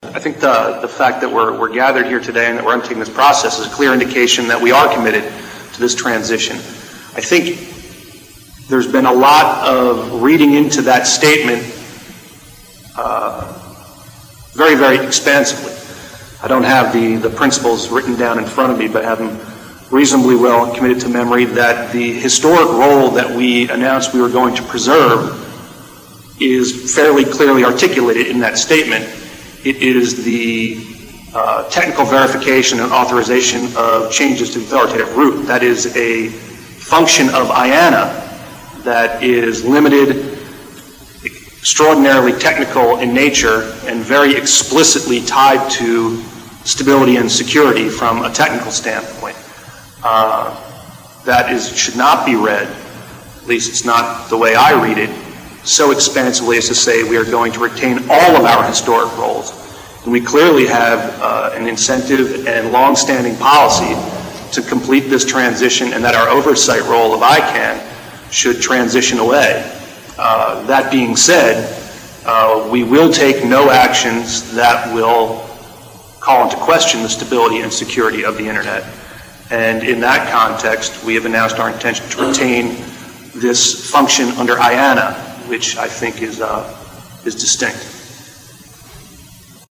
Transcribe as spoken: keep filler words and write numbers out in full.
I think the, the fact that we're, we're gathered here today and that we're undertaking this process is a clear indication that we are committed to this transition. I think there's been a lot of reading into that statement uh, very, very expansively. I don't have the, the principles written down in front of me, but have them reasonably well committed to memory, that the historic role that we announced we were going to preserve is fairly clearly articulated in that statement. It is the uh, technical verification and authorization of changes to the authoritative root. That is a function of I A N A that is limited, extraordinarily technical in nature, and very explicitly tied to stability and security from a technical standpoint. Uh, that is should not be read, at least it's not the way I read it, so expansively as to say we are going to retain all of our historic roles. And we clearly have uh, an incentive and long-standing policy to complete this transition, and that our oversight role of I CAN should transition away. Uh, that being said, uh, we will take no actions that will call into question the stability and security of the Internet. And in that context, we have announced our intention to retain this function under I A N A, which I think is, uh, is distinct.